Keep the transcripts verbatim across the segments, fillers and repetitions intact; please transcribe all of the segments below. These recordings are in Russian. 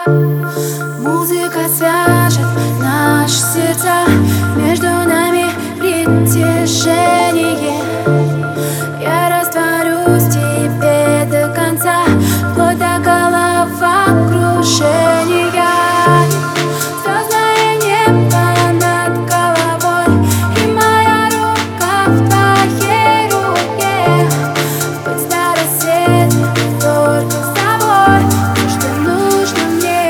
Музыка свяжет наши сердца, между нами притяжение. Я растворюсь в тебе до конца, вплоть до головокружения. Звездное небо над головой, и моя рука в твоей руке. Быть до рассвета только с тобой, то, что нужно мне.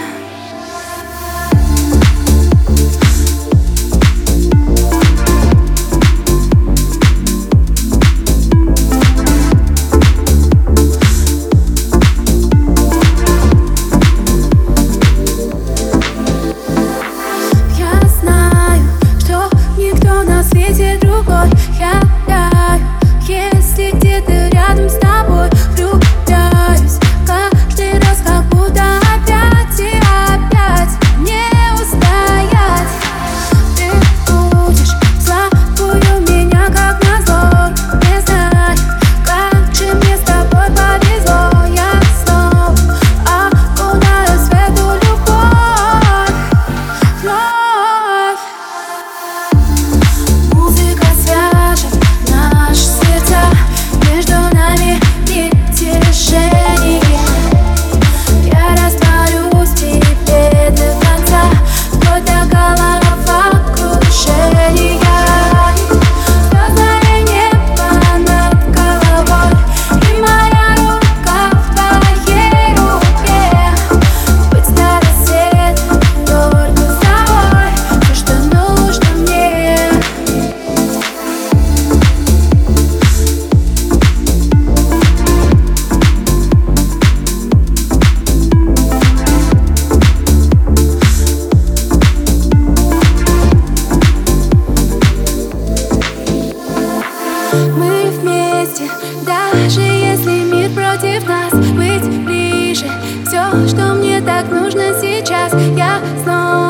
Я таю, если где-то рядом с тобой влюбляюсь. Каждый раз как будто опять и опять не устоять. Ты будешь слабую меня как назло. Не знаю, как же мне с тобой повезло. Я снова окунаюсь в эту любовь вновь. Музыка свяжет наши сердца, между нами притяжение. Я растворюсь в тебе до конца, вплоть до головокружения. Звездное небо над головой, и моя рука в твоей руке. Быть до рассвета только с тобой, то, что нужно мне. Мы вместе, даже если мир против нас. Быть ближе, все, что мне так нужно сейчас. Я снова